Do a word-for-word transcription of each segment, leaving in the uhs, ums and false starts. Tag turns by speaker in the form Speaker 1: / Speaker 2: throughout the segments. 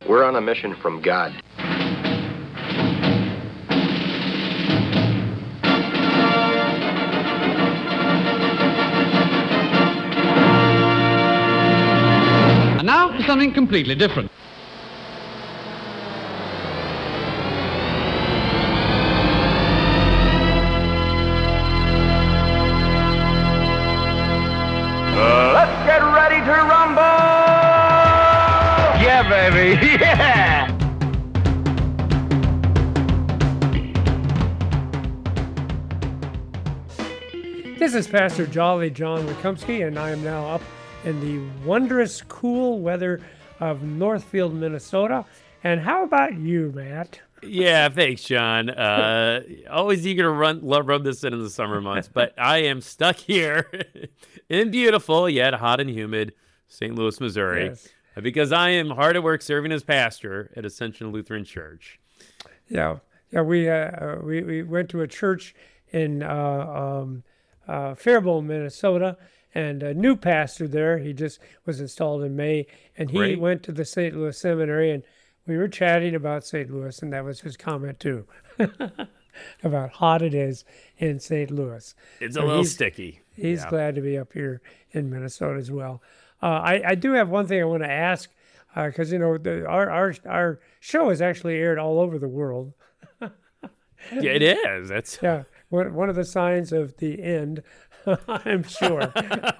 Speaker 1: We're on a mission from God.
Speaker 2: And now for something completely different.
Speaker 3: Uh, let's get ready to rumble! Yeah, baby, yeah!
Speaker 4: This is Pastor Jolly John Wikumsky, and I am now up in the wondrous cool weather of Northfield, Minnesota. And how about you, Matt?
Speaker 5: Yeah, thanks, John. Uh, always eager to run, love, rub this in in the summer months, but I am stuck here in beautiful yet hot and humid Saint Louis, Missouri,
Speaker 4: Yes.
Speaker 5: because I am hard at work serving as pastor at Ascension Lutheran Church.
Speaker 4: Yeah, yeah. We uh, we we went to a church in uh, um, uh, Faribault, Minnesota, and a new pastor there. He just was installed in May, and he
Speaker 5: Great.
Speaker 4: went to the Saint Louis Seminary, and we were chatting about Saint Louis, and that was his comment too, about hot it is in Saint Louis.
Speaker 5: It's
Speaker 4: So
Speaker 5: a little
Speaker 4: he's-
Speaker 5: sticky.
Speaker 4: He's
Speaker 5: Yeah.
Speaker 4: glad to be up here in Minnesota as well. Uh, I, I do have one thing I want to ask, because, you know, the, our, our, our show is actually aired all over the world.
Speaker 5: Yeah, it is. That's
Speaker 4: Yeah, one, one of the signs of the end, I'm sure.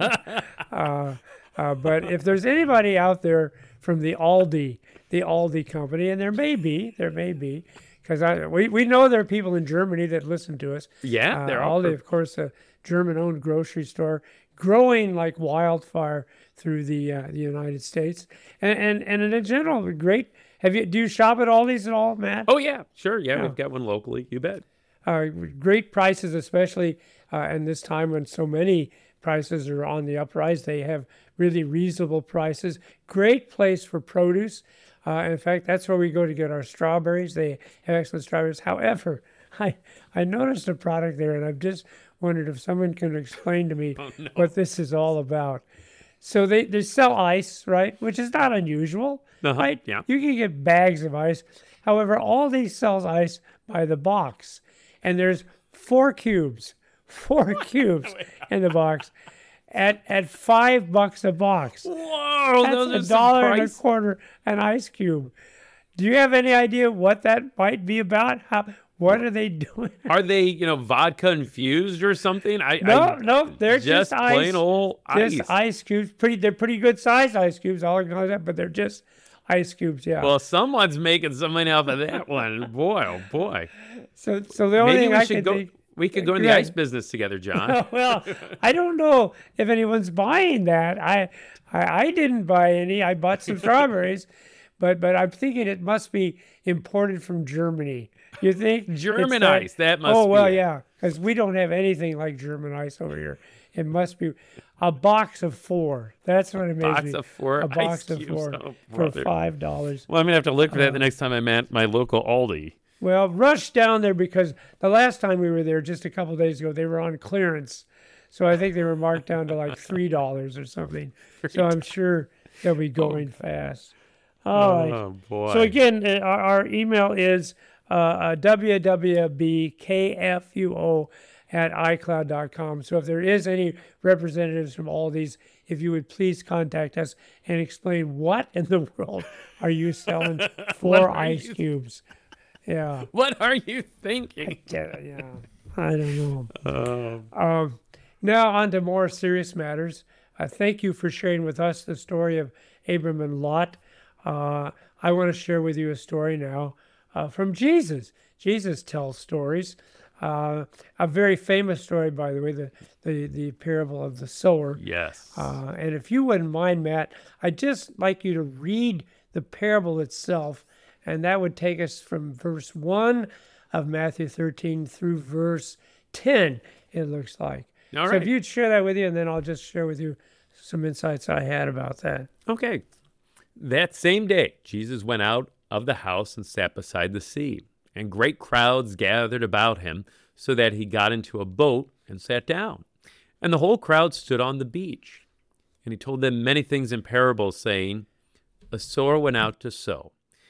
Speaker 4: uh, uh, but if there's anybody out there from the Aldi, the Aldi company, and there may be, there may be, because we, we know there are people in Germany that listen to us.
Speaker 5: Yeah,
Speaker 4: uh,
Speaker 5: they're all
Speaker 4: Aldi, of course, a German-owned grocery store, growing like wildfire through the uh, the United States, and and and in general, great. Have you do you shop at Aldi's at all, Matt?
Speaker 5: Oh, yeah, sure. Yeah,
Speaker 4: Yeah.
Speaker 5: we've got one locally. You bet.
Speaker 4: Uh, great prices, especially uh, in this time when so many prices are on the uprise. They have really reasonable prices. Great place for produce. Uh, in fact, that's where we go to get our strawberries. They have excellent strawberries. However, I I noticed a product there, and I've just wondered if someone can explain to me
Speaker 5: Oh, no.
Speaker 4: what this is all about. So they, they sell ice, right, which is not unusual,
Speaker 5: Uh-huh,
Speaker 4: right?
Speaker 5: yeah.
Speaker 4: You can get bags of ice. However, Aldi sells ice by the box, and there's four cubes, four cubes in the box, at at five bucks a box.
Speaker 5: Whoa, those are
Speaker 4: That's a
Speaker 5: some
Speaker 4: dollar and a
Speaker 5: price-
Speaker 4: quarter an ice cube. Do you have any idea what that might be about? How? What are they doing?
Speaker 5: Are they, you know, vodka infused or something? I
Speaker 4: No,
Speaker 5: I,
Speaker 4: no, they're just,
Speaker 5: just
Speaker 4: ice.
Speaker 5: plain old
Speaker 4: Just
Speaker 5: ice.
Speaker 4: ice cubes. Pretty, they're pretty good sized ice cubes. I'll acknowledge that, but they're just ice cubes. Yeah.
Speaker 5: Well, someone's making some money off of that one. Boy, oh boy.
Speaker 4: so, so the only
Speaker 5: Maybe
Speaker 4: thing
Speaker 5: we
Speaker 4: I
Speaker 5: should
Speaker 4: can
Speaker 5: go.
Speaker 4: think.
Speaker 5: We could go in the
Speaker 4: Yeah.
Speaker 5: ice business together, John.
Speaker 4: Well, I don't know if anyone's buying that. I, I, I didn't buy any. I bought some strawberries, but but I'm thinking it must be imported from Germany. You think It's
Speaker 5: German
Speaker 4: that-
Speaker 5: ice, that must
Speaker 4: Oh well,
Speaker 5: be it.
Speaker 4: yeah, because we don't have anything like German ice over here. It must be a box of four. That's what it makes
Speaker 5: box
Speaker 4: me.
Speaker 5: of four
Speaker 4: A
Speaker 5: ice
Speaker 4: box of
Speaker 5: cubes.
Speaker 4: four
Speaker 5: Oh,
Speaker 4: for
Speaker 5: brother.
Speaker 4: five dollars.
Speaker 5: Well, I'm gonna have to look for
Speaker 4: Uh,
Speaker 5: that the next time I'm at my local Aldi.
Speaker 4: Well, rush down there because the last time we were there, just a couple days ago, they were on clearance. So I think they were marked down to like three dollars or something. So I'm sure they'll be going fast. All right.
Speaker 5: Oh boy.
Speaker 4: So again, uh, our, our email is uh, uh, w w b k f u o at i cloud dot com. So if there is any representatives from all these, if you would please contact us and explain what in the world are you selling for
Speaker 5: are
Speaker 4: ice
Speaker 5: you-
Speaker 4: cubes? Yeah.
Speaker 5: what are you thinking?
Speaker 4: Yeah, yeah. I don't know.
Speaker 5: Oh,
Speaker 4: Um, now on to more serious matters. Uh, thank you for sharing with us the story of Abram and Lot. Uh, I want to share with you a story now uh, from Jesus. Jesus tells stories. Uh, a very famous story, by the way, the, the, the parable of the sower.
Speaker 5: yes.
Speaker 4: Uh, and if you wouldn't mind, Matt, I'd just like you to read the parable itself, and that would take us from verse one of Matthew thirteen through verse ten, it looks like.
Speaker 5: All
Speaker 4: so
Speaker 5: right.
Speaker 4: if you'd share that with you, and then I'll just share with you some insights I had about that.
Speaker 5: Okay. That same day, Jesus went out of the house and sat beside the sea, and great crowds gathered about him, so that he got into a boat and sat down. And the whole crowd stood on the beach. And he told them many things in parables, saying, A sower went out to sow.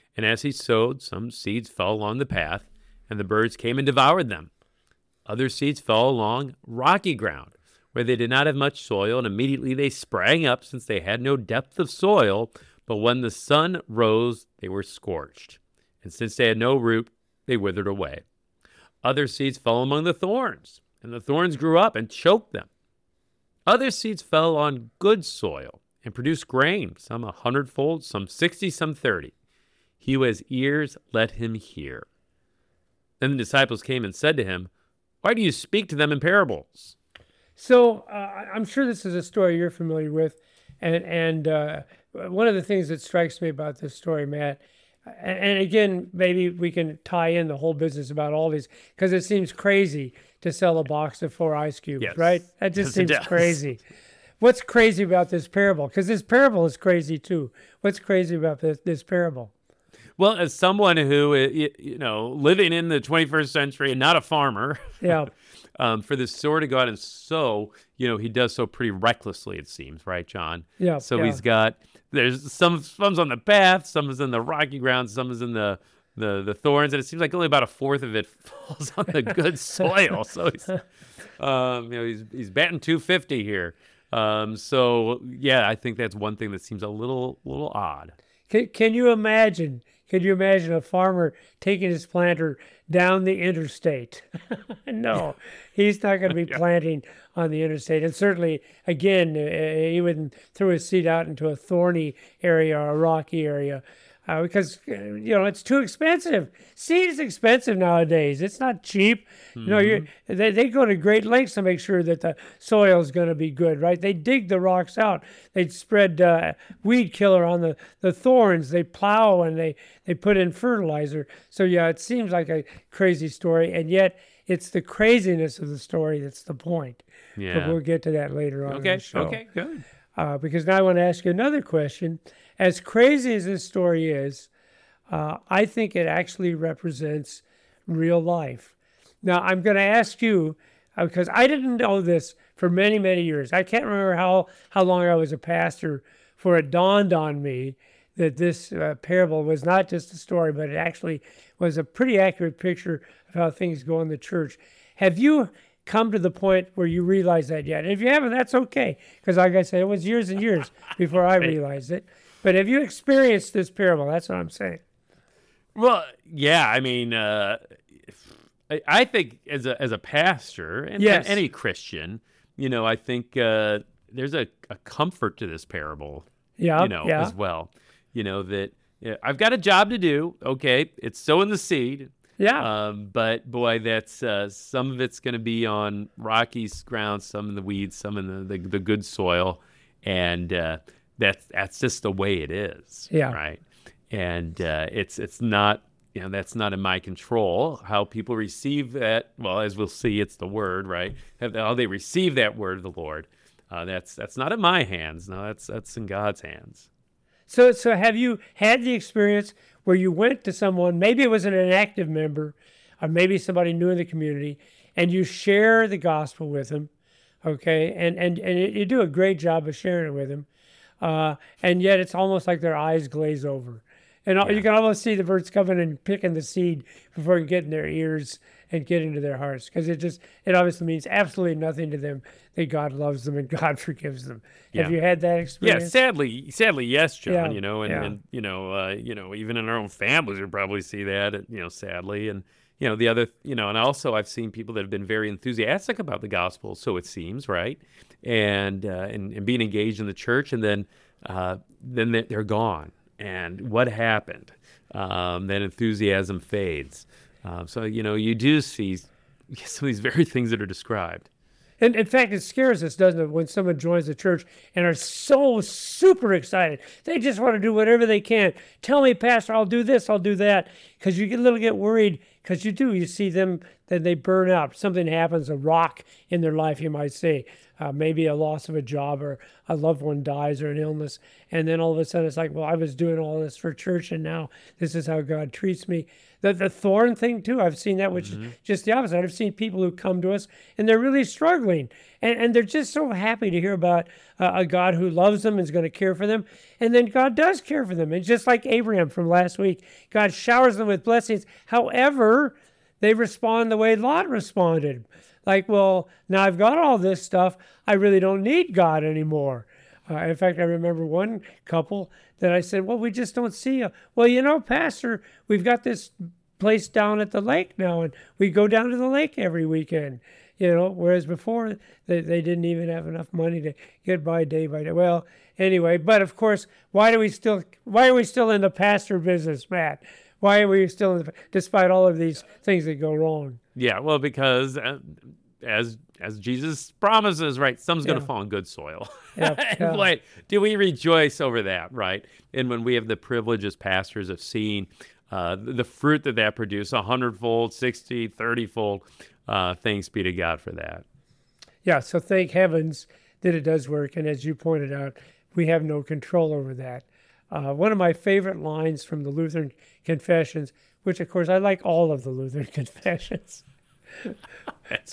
Speaker 5: And as he sowed, some seeds fell along the path, and the birds came and devoured them. Other seeds fell along rocky ground, where they did not have much soil, and immediately they sprang up, since they had no depth of soil. But when the sun rose, they were scorched. And since they had no root, they withered away. Other seeds fell among the thorns, and the thorns grew up and choked them. Other seeds fell on good soil and produced grain, some a hundredfold, some sixty, some thirty. He who has ears, let him hear. Then the disciples came and said to him, "Why do you speak to them in parables?"
Speaker 4: So uh, I'm sure this is a story you're familiar with. And, and uh, one of the things that strikes me about this story, Matt, and, and again, maybe we can tie in the whole business about all these, because it seems crazy to sell a box of four ice cubes,
Speaker 5: Yes.
Speaker 4: right? That just
Speaker 5: Yes, it
Speaker 4: seems
Speaker 5: does.
Speaker 4: crazy. What's crazy about this parable? Because this parable is crazy too. What's crazy about this, this parable?
Speaker 5: Well, as someone who, uh, y- you know, living in the twenty-first century and not a farmer,
Speaker 4: Yeah.
Speaker 5: um, for this sower to go out and sow, you know, he does so pretty recklessly, it seems, right, John?
Speaker 4: Yeah,
Speaker 5: So
Speaker 4: yeah.
Speaker 5: he's got, there's some, some's on the path, some is in the rocky ground, some is in the, the, the thorns, and it seems like only about a fourth of it falls on the good soil. So he's, um, you know, he's, he's batting two fifty here. Um, so, yeah, I think that's one thing that seems a little, little odd.
Speaker 4: Can, can you imagine? Can you imagine a farmer taking his planter down the interstate? No, he's not going to be planting on the interstate. And certainly, again, uh, he wouldn't throw his seed out into a thorny area or a rocky area uh, because, uh, you know, it's too expensive. Seed is expensive nowadays. It's not cheap. You know, you they, they go to great lengths to make sure that the soil is going to be good, right? They dig the rocks out. They spread uh, weed killer on the, the thorns. They plow and they, they put in fertilizer. So, yeah, it seems like a crazy story, and yet it's the craziness of the story that's the point.
Speaker 5: Yeah.
Speaker 4: But we'll get to that later on in
Speaker 5: Okay,
Speaker 4: the show.
Speaker 5: okay, good.
Speaker 4: Uh, because now I want to ask you another question. As crazy as this story is, uh, I think it actually represents real life. Now, I'm going to ask you, uh, because I didn't know this for many, many years. I can't remember how, how long I was a pastor before it dawned on me that this uh, parable was not just a story, but it actually was a pretty accurate picture of how things go in the church. Have you come to the point where you realize that yet? And if you haven't, that's okay, because like I said, it was years and years before I realized it. But have you experienced this parable? That's what I'm saying.
Speaker 5: Well, yeah, I mean, uh, I, I think as a as a pastor and,
Speaker 4: Yes.
Speaker 5: and any Christian, you know, I think uh, there's a, a comfort to this parable,
Speaker 4: Yeah,
Speaker 5: you know,
Speaker 4: yeah.
Speaker 5: as well. You know, that yeah, I've got a job to do. Okay, it's sowing the seed.
Speaker 4: Yeah.
Speaker 5: Um, but boy, that's uh, some of it's going to be on rocky ground, some in the weeds, some in the, the, the good soil, and uh, that's that's just the way it is.
Speaker 4: Yeah.
Speaker 5: Right. And uh, it's it's not you know that's not in my control how people receive that. Well, as we'll see, it's the word, right? How they receive that word of the Lord. Uh, that's that's not in my hands. No, that's that's in God's hands.
Speaker 4: So, so have you had the experience where you went to someone, maybe it was an inactive member, or maybe somebody new in the community, and you share the gospel with them, okay, and and and you do a great job of sharing it with them, uh, and yet it's almost like their eyes glaze over, and
Speaker 5: Yeah.
Speaker 4: you can almost see the birds coming and picking the seed before it get in their ears and get into their hearts, because it just it obviously means absolutely nothing to them that God loves them and God forgives them. Have
Speaker 5: Yeah.
Speaker 4: you had that
Speaker 5: Yeah,
Speaker 4: experience?
Speaker 5: sadly, sadly, yes, John.
Speaker 4: Yeah,
Speaker 5: You know, and,
Speaker 4: yeah.
Speaker 5: and you know, uh, you know, even in our own families, we probably see that. You know, sadly, and you know, the other, you know, and also I've seen people that have been very enthusiastic about the gospel, so it seems, right, and uh, and, and being engaged in the church, and then uh, then they- they're gone. And what happened? Um, that enthusiasm fades. Um, so you know, you do see some of these very things that are described.
Speaker 4: And in fact, it scares us, doesn't it, when someone joins the church and are so super excited. They just want to do whatever they can. Tell me, Pastor, I'll do this, I'll do that. Because you get a little get worried, because you do. You see them, then they burn out. Something happens, a rock in their life, you might say. Uh, maybe a loss of a job, or a loved one dies, or an illness. And then all of a sudden it's like, well, I was doing all this for church, and now this is how God treats me. The, the thorn thing, too, I've seen that, which is just the opposite. I've seen people who come to us, and they're really struggling. And, and they're just so happy to hear about uh, a God who loves them and is going to care for them. And then God does care for them. And just like Abraham from last week, God showers them with blessings. However, they respond the way Lot responded. Like, well, now I've got all this stuff. I really don't need God anymore. Uh, in fact, I remember one couple that I said, well, we just don't see you. Well, you know, Pastor, we've got this place down at the lake now, and we go down to the lake every weekend, you know, whereas before they, they didn't even have enough money to get by day by day. Well, anyway, but of course, why do we still, why are we still in the pastor business, Matt? Why are we still, in the, despite all of these things that go wrong?
Speaker 5: Yeah, well, because uh, as as Jesus promises, right, some's going to
Speaker 4: Yeah.
Speaker 5: fall in good soil.
Speaker 4: Yeah,
Speaker 5: And
Speaker 4: yeah.
Speaker 5: boy, do we rejoice over that, right? And when we have the privilege as pastors of seeing uh, the fruit that that produces, a hundredfold, sixty, thirty-fold, uh, thanks be to God for that.
Speaker 4: Yeah, so thank heavens that it does work. And as you pointed out, we have no control over that. Uh, one of my favorite lines from the Lutheran Confessions, which of course I like all of the Lutheran Confessions.
Speaker 5: That's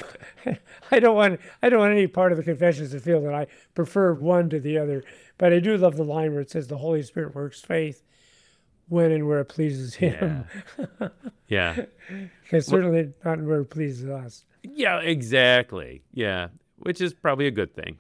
Speaker 4: I don't want I don't want any part of the confessions to feel that I prefer one to the other, but I do love the line where it says the Holy Spirit works faith when and where it pleases Him.
Speaker 5: yeah.
Speaker 4: Because certainly not where it pleases us.
Speaker 5: Yeah, exactly. Yeah, which is probably a good thing.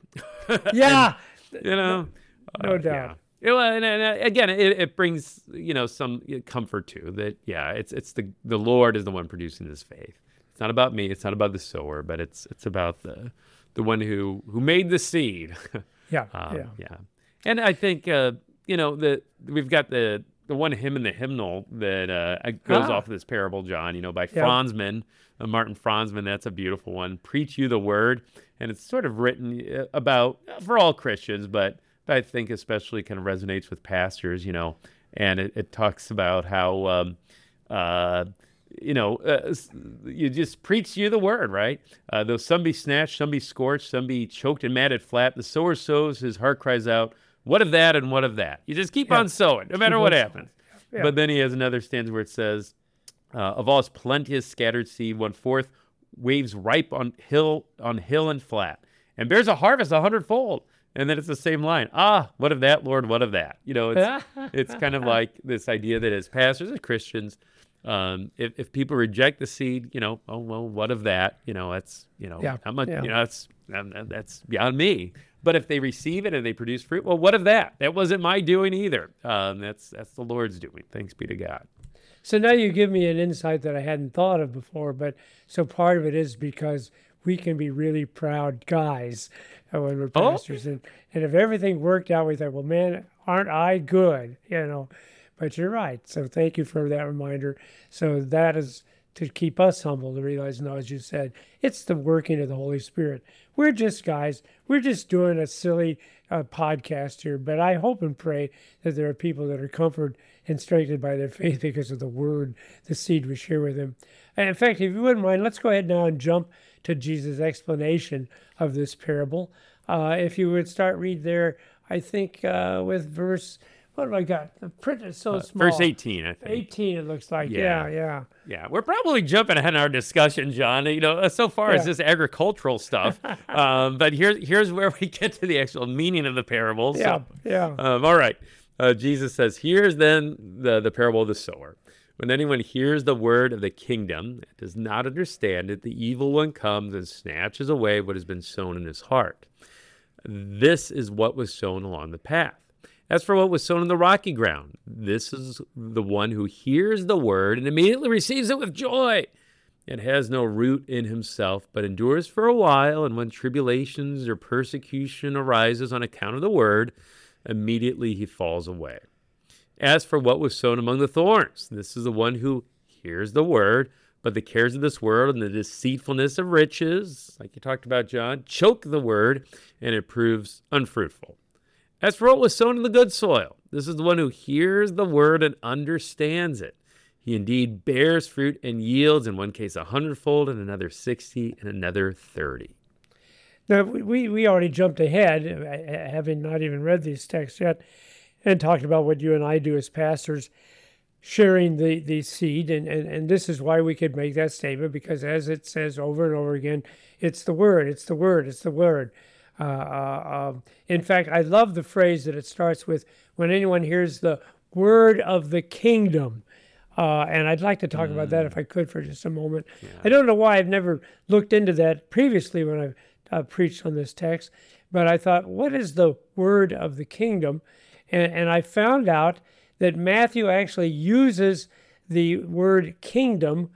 Speaker 4: Yeah,
Speaker 5: You know?
Speaker 4: no
Speaker 5: Uh,
Speaker 4: doubt.
Speaker 5: Yeah. Yeah, well, and, and uh, again, it, it brings, you know, some comfort too that, yeah, it's it's the the Lord is the one producing this faith. It's not about me. It's not about the sower, but it's it's about the the one who who made the seed.
Speaker 4: Yeah,
Speaker 5: um,
Speaker 4: yeah.
Speaker 5: yeah. And I think, uh, you know, the we've got the the one hymn in the hymnal that uh, goes
Speaker 4: Ah.
Speaker 5: off of this parable, John, you know, by
Speaker 4: Yeah.
Speaker 5: Franzman, uh, Martin Franzman. That's a beautiful one. Preach you the word. And it's sort of written uh, about, uh, for all Christians, but, but I think especially kind of resonates with pastors, you know, and it, it talks about how, um, uh, you know, uh, s- you just preach you the word, right? Uh, though some be snatched, some be scorched, some be choked and matted flat, the sower sows, his heart cries out, what of that and what of that? You just keep
Speaker 4: Yeah.
Speaker 5: on sowing, no matter
Speaker 4: Keep
Speaker 5: what
Speaker 4: on
Speaker 5: happens.
Speaker 4: Yeah.
Speaker 5: But then he has another stanza where it says, uh, of all his plenteous scattered seed, one fourth waves ripe on hill on hill and flat, and bears a harvest a hundredfold. And then it's the same line. Ah, what of that, Lord? What of that? You know, it's it's kind of like this idea that as pastors, as Christians, um, if if people reject the seed, you know, oh well, what of that? You know, that's you know,
Speaker 4: Yeah,
Speaker 5: how much?
Speaker 4: yeah.
Speaker 5: You know, that's um, that's beyond me. But if they receive it and they produce fruit, well, what of that? That wasn't my doing either. Um, that's that's the Lord's doing. Thanks be to God.
Speaker 4: So now you give me an insight that I hadn't thought of before, but so part of it is because we can be really proud guys uh, when we're
Speaker 5: Oh.
Speaker 4: pastors. And, and if everything worked out, we thought, well, man, aren't I good? You know, but you're right. So thank you for that reminder. So that is to keep us humble, to realize, no, as you said, it's the working of the Holy Spirit. We're just guys. We're just doing a silly uh, podcast here, but I hope and pray that there are people that are comforted and strengthened by their faith because of the word, the seed we share with them. And in fact, if you wouldn't mind, let's go ahead now and jump to Jesus' explanation of this parable. Uh, if you would start read there, I think uh, with verse, what have I got? The print is so small.
Speaker 5: Verse eighteen, I think.
Speaker 4: eighteen, it looks like.
Speaker 5: Yeah.
Speaker 4: Yeah, yeah.
Speaker 5: Yeah, we're probably jumping ahead in our discussion, John. You know, uh, so far
Speaker 4: Yeah.
Speaker 5: as this agricultural stuff, um, but here's here's where we get to the actual meaning of the parable. So,
Speaker 4: Yeah, yeah.
Speaker 5: Um, all right. Uh, Jesus says, "Here's then the the parable of the sower. When anyone hears the word of the kingdom and does not understand it, the evil one comes and snatches away what has been sown in his heart. This is what was sown along the path. As for what was sown in the rocky ground, this is the one who hears the word and immediately receives it with joy, and has no root in himself, but endures for a while. And when tribulations or persecution arises on account of the word, immediately he falls away. As for what was sown among the thorns, this is the one who hears the word, but the cares of this world and the deceitfulness of riches, like you talked about, John, choke the word, and it proves unfruitful. As for what was sown in the good soil, this is the one who hears the word and understands it. He indeed bears fruit and yields, in one case a hundredfold, in another sixty, and another thirty."
Speaker 4: Now, we, we already jumped ahead, uh, having not even read these texts yet, and talked about what you and I do as pastors. sharing the, the seed. And, and, and this is why we could make that statement, because as it says over and over again, it's the word, it's the word, it's the word. Uh, uh, um, in fact, I love the phrase that it starts with when anyone hears the word of the kingdom. Uh, and I'd like to talk mm. about that if I could for just a moment. Yeah. I don't know why I've never looked into that previously when I've uh, preached on this text, but I thought, what is the word of the kingdom? And, and I found out that Matthew actually uses the word kingdom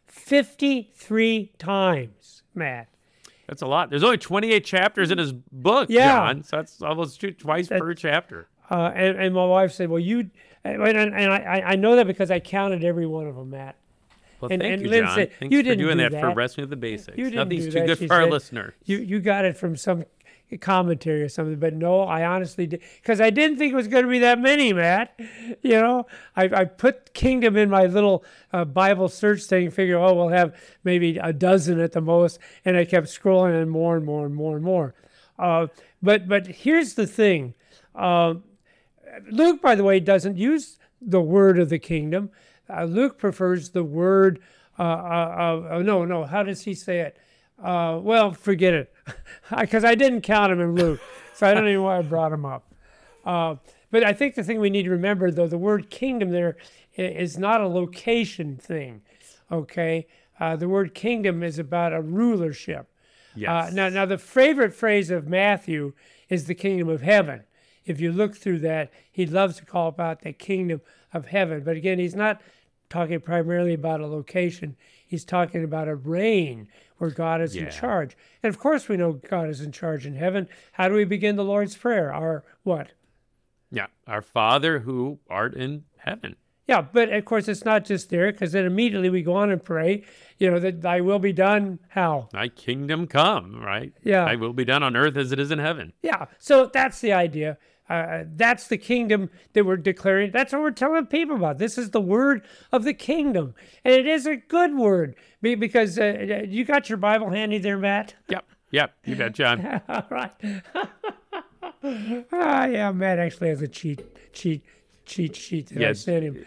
Speaker 4: fifty-three times, Matt.
Speaker 5: That's a lot. There's only twenty-eight chapters in his book,
Speaker 4: yeah.
Speaker 5: John, so that's almost two, twice that, per chapter.
Speaker 4: Uh, and, and my wife said, well, you, and, and I, I know that because I counted every one of them, Matt.
Speaker 5: Well,
Speaker 4: and,
Speaker 5: thank
Speaker 4: and
Speaker 5: you,
Speaker 4: Lynn
Speaker 5: John.
Speaker 4: said,
Speaker 5: Thanks
Speaker 4: you
Speaker 5: for
Speaker 4: didn't
Speaker 5: doing
Speaker 4: do
Speaker 5: that,
Speaker 4: that
Speaker 5: for wrestling with the basics.
Speaker 4: You didn't
Speaker 5: Nothing's
Speaker 4: do
Speaker 5: too
Speaker 4: that,
Speaker 5: good
Speaker 4: she
Speaker 5: for our
Speaker 4: said.
Speaker 5: listener.
Speaker 4: You you got it from some commentary or something, but no, I honestly did, because I didn't think it was going to be that many, Matt. You know, I, I put kingdom in my little uh, Bible search thing, figure, oh, we'll have maybe a dozen at the most, and I kept scrolling and more and more and more and more. Uh, but but here's the thing. Uh, Luke, by the way, doesn't use the word of the kingdom. Uh, Luke prefers the word, uh, uh, uh, no, no, how does he say it? Uh, well, forget it, because I didn't count him in Luke, so I don't even know why I brought him up. Uh, but I think the thing we need to remember, though, the word kingdom there is not a location thing, okay? Uh, the word kingdom is about a rulership.
Speaker 5: Yes.
Speaker 4: Uh, now, now, the favorite phrase of Matthew is the kingdom of heaven. If you look through that, he loves to call about the kingdom of heaven. But again, he's not talking primarily about a location. He's talking about a reign where God is
Speaker 5: yeah.
Speaker 4: in charge. And of course we know God is in charge in heaven. How do we begin the Lord's Prayer? Our what?
Speaker 5: Yeah, our Father who art in heaven.
Speaker 4: Yeah, but of course it's not just there, because then immediately we go on and pray, you know, that thy will be done, how?
Speaker 5: Thy kingdom come, right?
Speaker 4: Yeah.
Speaker 5: Thy will be done on earth as it is in heaven.
Speaker 4: Yeah, so that's the idea. Uh, that's the kingdom that we're declaring. That's what we're telling people about. This is the word of the kingdom. And it is a good word, because uh, you got your Bible handy there, Matt?
Speaker 5: Yep, yep, you bet, John.
Speaker 4: All right. ah, yeah, Matt actually has a cheat cheat. cheat sheet that
Speaker 5: yeah.
Speaker 4: I sent him.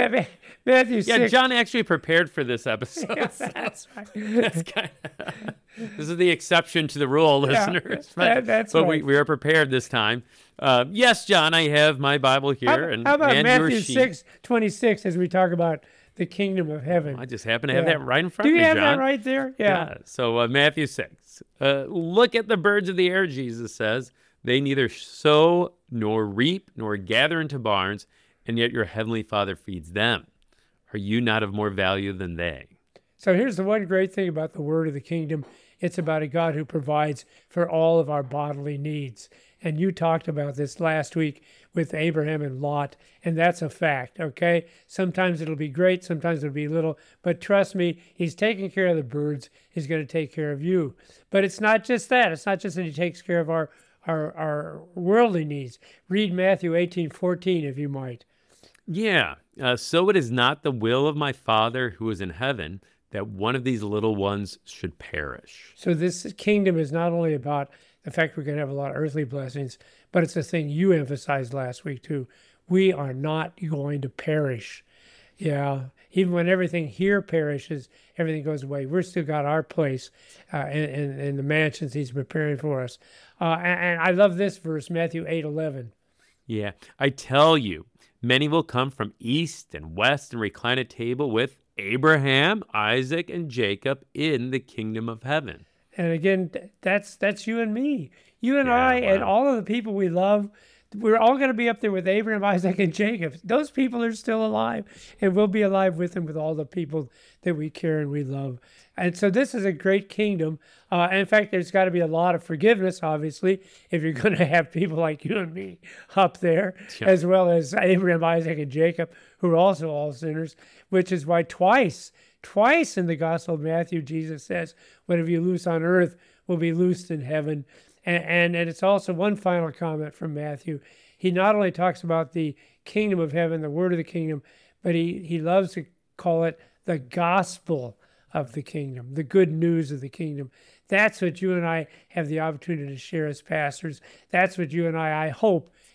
Speaker 4: Matthew six.
Speaker 5: Yeah, John actually prepared for this episode.
Speaker 4: Yeah, that's right.
Speaker 5: That's kind of, this is the exception to the rule, listeners.
Speaker 4: Yeah,
Speaker 5: but
Speaker 4: that, that's
Speaker 5: but
Speaker 4: right.
Speaker 5: we, we are prepared this time. Uh, yes, John, I have my Bible here.
Speaker 4: How,
Speaker 5: and
Speaker 4: how about
Speaker 5: and
Speaker 4: Matthew
Speaker 5: your sheet.
Speaker 4: six twenty-six as we talk about the kingdom of heaven?
Speaker 5: I just happen to have
Speaker 4: Yeah.
Speaker 5: that right in front
Speaker 4: Do
Speaker 5: of
Speaker 4: you
Speaker 5: me,
Speaker 4: have
Speaker 5: John.
Speaker 4: that right there? Yeah.
Speaker 5: Yeah. So uh, Matthew six. Uh, look at the birds of the air, Jesus says. They neither sow nor reap nor gather into barns, and yet your heavenly Father feeds them. Are you not of more value than they?
Speaker 4: So here's the one great thing about the word of the kingdom. It's about a God who provides for all of our bodily needs. And you talked about this last week with Abraham and Lot, and that's a fact, okay? Sometimes it'll be great, sometimes it'll be little, but trust me, he's taking care of the birds, he's going to take care of you. But it's not just that. It's not just that he takes care of our, our, our worldly needs. Read Matthew eighteen fourteen, if you might.
Speaker 5: Yeah. Uh, so it is not the will of my Father who is in heaven that one of these little ones should perish.
Speaker 4: So this kingdom is not only about the fact we're going to have a lot of earthly blessings, but it's the thing you emphasized last week too. We are not going to perish. Yeah, even when everything here perishes, everything goes away. We're still got our place uh, in, in, in the mansions he's preparing for us. Uh, and, and I love this verse, Matthew eight eleven.
Speaker 5: Yeah. I tell you, many will come from east and west and recline at table with Abraham, Isaac, and Jacob in the kingdom of heaven.
Speaker 4: And again, that's that's you and me. You and
Speaker 5: Yeah,
Speaker 4: I
Speaker 5: wow.
Speaker 4: and all of the people we love, we're all going to be up there with Abraham, Isaac, and Jacob. Those people are still alive, and we'll be alive with them, with all the people that we care and we love. And so this is a great kingdom. Uh, and in fact, there's got to be a lot of forgiveness, obviously, if you're going to have people like you and me up there,
Speaker 5: Yeah.
Speaker 4: as well as Abraham, Isaac, and Jacob, who are also all sinners, which is why twice, twice in the Gospel of Matthew, Jesus says, whatever you loose on earth will be loosed in heaven. And, and, and it's also one final comment from Matthew. He not only talks about the kingdom of heaven, the word of the kingdom, but he, he loves to call it the gospel of the kingdom, the good news of the kingdom. That's what you and I have the opportunity to share as pastors. That's what you and I, I hope,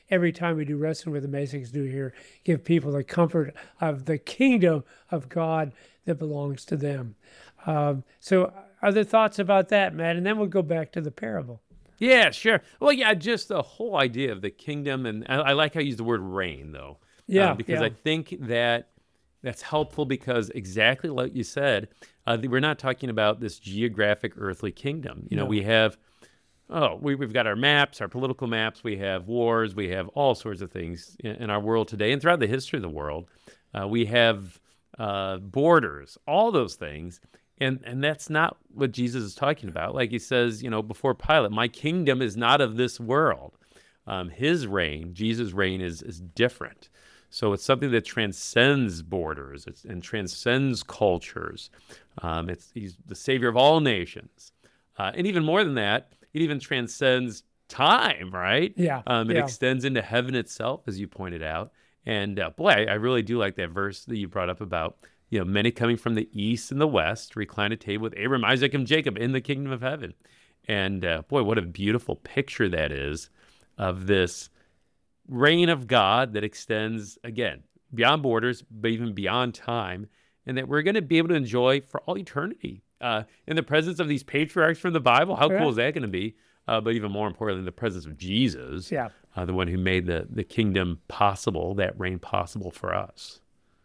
Speaker 4: every time we do Wrestling with the Basics do here, give people the comfort of the kingdom of God that belongs to them. Um, so other thoughts about that, Matt? And then we'll go back to the parable.
Speaker 5: Yeah, sure. Well, yeah, just the whole idea of the kingdom, and I, I like how you use the word reign, though.
Speaker 4: Yeah,
Speaker 5: uh, because
Speaker 4: yeah.
Speaker 5: I think that that's helpful because exactly like you said, uh, we're not talking about this geographic earthly kingdom. You know,
Speaker 4: No.
Speaker 5: we have, oh, we, we've got our maps, our political maps, we have wars, we have all sorts of things in, in our world today and throughout the history of the world. Uh, we have uh, borders, all those things. And and that's not what Jesus is talking about. Like he says, you know, before Pilate, my kingdom is not of this world. Um, his reign, Jesus' reign, is is different. So it's something that transcends borders it's, and transcends cultures. Um, it's he's the savior of all nations, uh, and even more than that, it even transcends time. Right?
Speaker 4: Yeah.
Speaker 5: Um, it
Speaker 4: yeah.
Speaker 5: extends into heaven itself, as you pointed out. And uh, boy, I, I really do like that verse that you brought up about, you know, many coming from the east and the west recline at table with Abraham, Isaac, and Jacob in the kingdom of heaven. And uh, boy, what a beautiful picture that is of this reign of God that extends, again, beyond borders, but even beyond time, and that we're going to be able to enjoy for all eternity uh, in the presence of these patriarchs from the Bible. How
Speaker 4: Yeah.
Speaker 5: cool is that going to be? Uh, but even more importantly, in the presence of Jesus,
Speaker 4: Yeah.
Speaker 5: uh, the one who made the, the kingdom possible, that reign possible for us.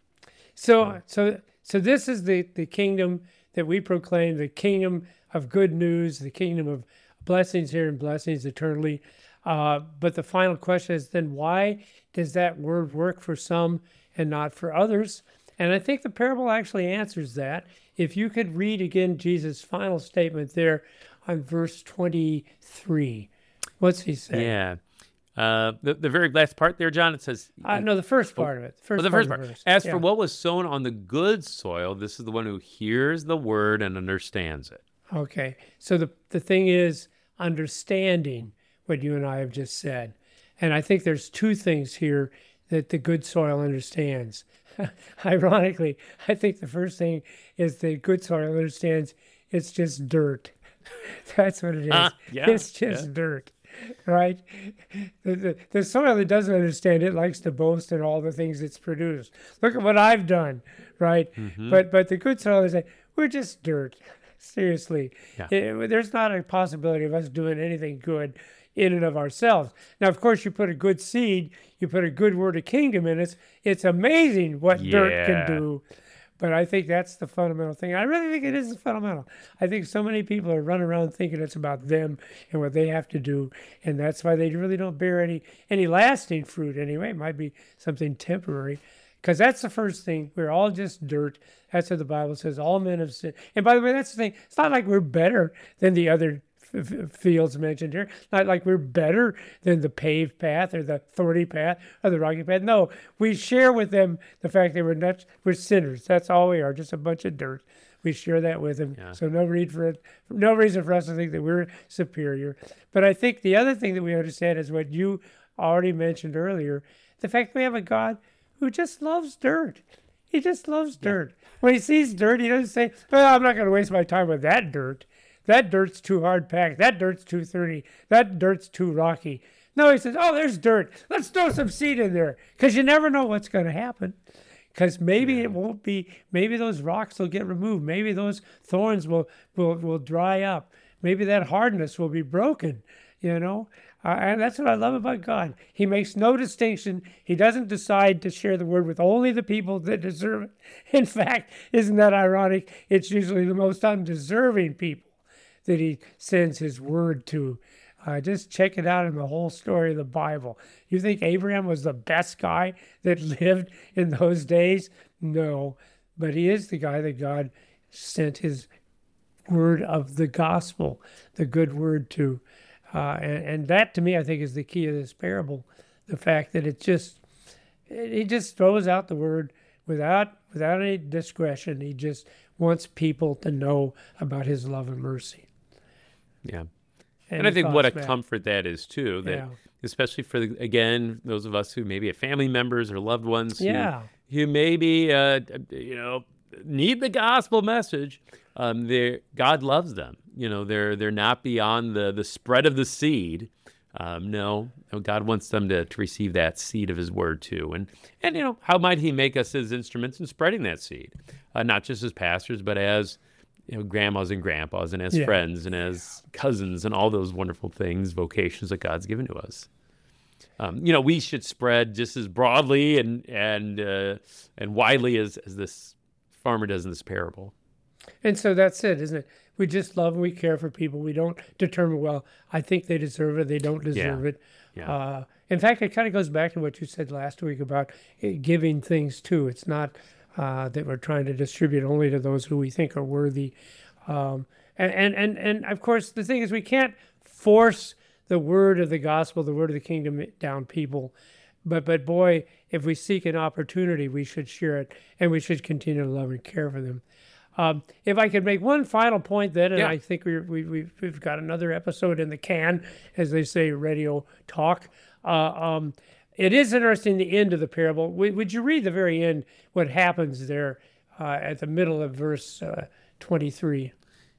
Speaker 4: So, so, so this is the, the kingdom that we proclaim, the kingdom of good news, the kingdom of blessings here and blessings eternally. Uh, but the final question is then why does that word work for some and not for others? And I think the parable actually answers that. If you could read again Jesus' final statement there on verse twenty-three. What's he say?
Speaker 5: Yeah. Uh, the, the very last part there, John, it says,
Speaker 4: Uh, no, the first part of it. The first,
Speaker 5: oh, the
Speaker 4: part,
Speaker 5: first
Speaker 4: of
Speaker 5: part.
Speaker 4: the verse.
Speaker 5: As
Speaker 4: Yeah.
Speaker 5: for what was sown on the good soil, this is the one who hears the word and understands it.
Speaker 4: Okay. So the, the thing is understanding what you and I have just said. And I think there's two things here that the good soil understands. Ironically, I think the first thing is the good soil understands it's just dirt. That's what it is.
Speaker 5: Uh, yeah,
Speaker 4: it's just
Speaker 5: yeah.
Speaker 4: dirt, right? The, the, the soil that doesn't understand it likes to boast in all the things it's produced. Look at what I've done, right?
Speaker 5: Mm-hmm.
Speaker 4: But but the good soil is like, we're just dirt. Seriously.
Speaker 5: Yeah.
Speaker 4: It- there's not a possibility of us doing anything good in and of ourselves. Now, of course, you put a good seed, you put a good word of kingdom in it, it's amazing what dirt
Speaker 5: Yeah.
Speaker 4: can do. But I think that's the fundamental thing. I really think it is the fundamental. I think so many people are running around thinking it's about them and what they have to do, and that's why they really don't bear any any lasting fruit anyway. It might be something temporary, because that's the first thing. We're all just dirt. That's what the Bible says. All men have sinned. And by the way, that's the thing. It's not like we're better than the other f- f- fields mentioned here. Not like we're better than the paved path or the thorny path or the rocky path. No, we share with them the fact that we're not we're sinners. That's all we are, just a bunch of dirt. We share that with them.
Speaker 5: Yeah.
Speaker 4: So no reason for it, no reason for us to think that we're superior. But I think the other thing that we understand is what you already mentioned earlier: the fact that we have a God who just loves dirt. He just loves dirt. When he sees dirt, he doesn't say, well, I'm not going to waste my time with that dirt. That dirt's too hard packed. That dirt's too thorny. That dirt's too rocky. No, he says, oh, there's dirt. Let's throw some seed in there. Because you never know what's going to happen. Because maybe it won't be, maybe those rocks will get removed. Maybe those thorns will, will, will dry up. Maybe that hardness will be broken, you know. Uh, and that's what I love about God. He makes no distinction. He doesn't decide to share the word with only the people that deserve it. In fact, isn't that ironic? It's usually the most undeserving people that he sends his word to. Uh, just check it out in the whole story of the Bible. You think Abraham was the best guy that lived in those days? No, but he is the guy that God sent his word of the gospel, the good word to. Uh, and, and that, to me, I think is the key of this parable. The fact that it just, he just throws out the word without without any discretion. He just wants people to know about his love and mercy.
Speaker 5: Yeah.
Speaker 4: Any
Speaker 5: And I think what a
Speaker 4: thoughts, Matt?
Speaker 5: comfort that is, too, that
Speaker 4: Yeah.
Speaker 5: especially for, the, again, those of us who maybe have family members or loved ones who,
Speaker 4: Yeah.
Speaker 5: who maybe, uh, you know, need the gospel message, um, they're- God loves them. You know, they're they're not beyond the, the spread of the seed. Um, no, no, God wants them to, to receive that seed of his word too. And, and, you know, how might he make us as instruments in spreading that seed? Uh, not just as pastors, but as, you know, grandmas and grandpas and as
Speaker 4: Yeah.
Speaker 5: friends and as cousins and all those wonderful things, vocations that God's given to us. Um, you know, we should spread just as broadly and and uh, and widely as, as this farmer does in this parable.
Speaker 4: And so that's it, isn't it? We just love and we care for people. We don't determine, well, I think they deserve it, they don't deserve
Speaker 5: Yeah.
Speaker 4: it.
Speaker 5: Yeah.
Speaker 4: Uh, in fact, it kind of goes back to what you said last week about uh, giving things too. It's not uh, that we're trying to distribute only to those who we think are worthy. Um, and, and, and, and of course, the thing is, we can't force the word of the gospel, the word of the kingdom down people. But, but boy, if we seek an opportunity, we should share it, and we should continue to love and care for them. Um, if I could make one final point then, and
Speaker 5: Yeah.
Speaker 4: I think we're, we, we've, we've got another episode in the can, as they say, radio talk. Uh, um, it is interesting, the end of the parable. Would, would you read the very end, what happens there uh, at the middle of verse uh, twenty-three?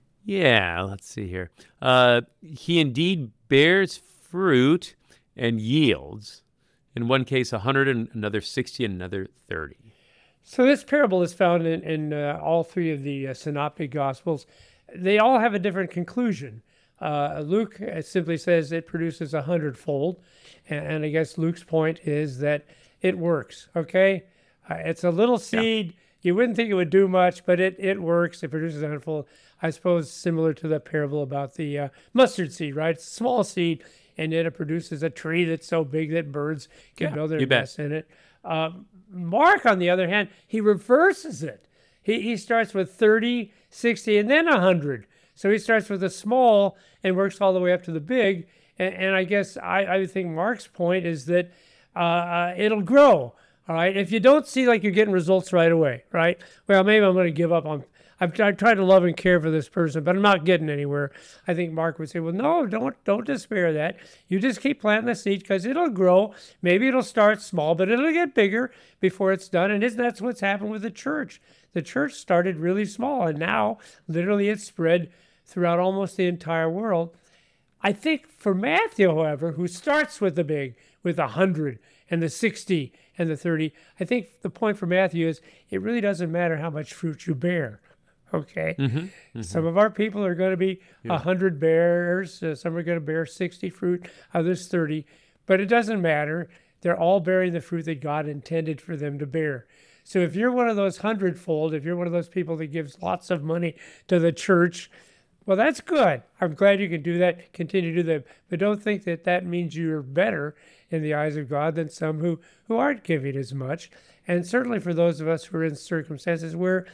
Speaker 5: Yeah, let's see here. Uh, he indeed bears fruit and yields. In one case, a hundred, and another sixty, and another thirty.
Speaker 4: So this parable is found in, in uh, all three of the uh, synoptic gospels. They all have a different conclusion. Uh, Luke uh, simply says it produces a hundredfold, and, and I guess Luke's point is that it works. Okay, uh, it's a little seed. You wouldn't think it would do much, but it it works. It produces a hundredfold. I suppose similar to the parable about the uh, mustard seed, right? It's a small seed, and yet it produces a tree that's so big that birds can
Speaker 5: Yeah,
Speaker 4: build their
Speaker 5: you bet.
Speaker 4: nests in it. Um, Mark, on the other hand, he reverses it. He he starts with thirty, sixty, and then one hundred. So he starts with the small and works all the way up to the big. And, and I guess I, I think Mark's point is that uh, uh, it'll grow. All right. If you don't see like you're getting results right away, right? Well, maybe I'm going to give up on. I've, I've tried to love and care for this person, but I'm not getting anywhere. I think Mark would say, well, no, don't don't despair of that. You just keep planting the seed because it'll grow. Maybe it'll start small, but it'll get bigger before it's done. And isn't that what's happened with the church? The church started really small, and now literally it's spread throughout almost the entire world. I think for Matthew, however, who starts with the big, with the hundred and the sixty and the thirty, I think the point for Matthew is it really doesn't matter how much fruit you bear. Okay.
Speaker 5: Mm-hmm, mm-hmm.
Speaker 4: Some of our people are going to be a yeah. hundred bearers. Uh, some are going to bear sixty fruit, others thirty. But it doesn't matter. They're all bearing the fruit that God intended for them to bear. So if you're one of those hundredfold, if you're one of those people that gives lots of money to the church, well, that's good. I'm glad you can do that, continue to do that. But don't think that that means you're better in the eyes of God than some who, who aren't giving as much. And certainly for those of us who are in circumstances where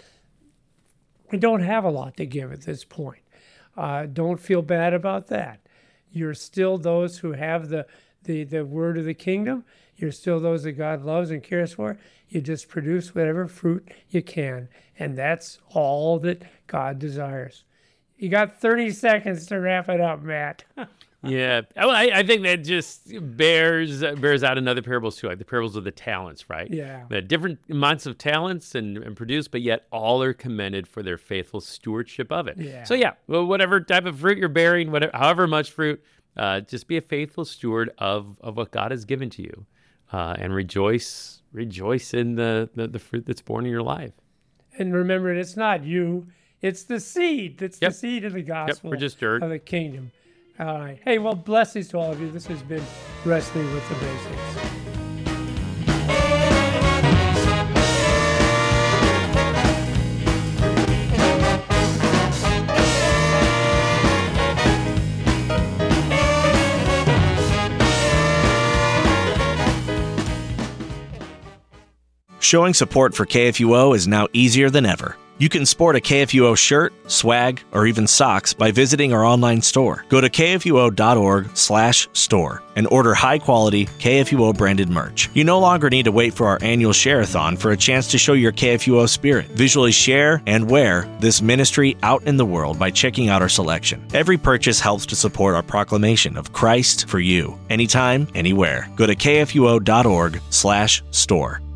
Speaker 4: we don't have a lot to give at this point. Uh, don't feel bad about that. You're still those who have the, the, the word of the kingdom. You're still those that God loves and cares for. You just produce whatever fruit you can. And that's all that God desires. You got thirty seconds to wrap it up, Matt.
Speaker 5: Yeah, well, I, I think that just bears bears out in other parables too, like the parables of the talents, right?
Speaker 4: Yeah.
Speaker 5: The different amounts of talents and, and produce, but yet all are commended for their faithful stewardship of it.
Speaker 4: Yeah.
Speaker 5: So yeah, well, whatever type of fruit you're bearing, whatever, however much fruit, uh, just be a faithful steward of, of what God has given to you, uh, and rejoice rejoice in the, the the fruit that's born in your life.
Speaker 4: And remember, it's not you. It's the seed. It's
Speaker 5: Yep.
Speaker 4: the seed of the gospel
Speaker 5: Yep, we're just dirt.
Speaker 4: of the kingdom. All right. Hey, well, blessings to all of you. This has been Wrestling with the Basics.
Speaker 1: Showing support for K F U O is now easier than ever. You can sport a K F U O shirt, swag, or even socks by visiting our online store. Go to k f u o dot org slash store and order high-quality K F U O branded merch. You no longer need to wait for our annual share-a-thon for a chance to show your K F U O spirit. Visually share and wear this ministry out in the world by checking out our selection. Every purchase helps to support our proclamation of Christ for you, anytime, anywhere. Go to k f u o dot org slash store.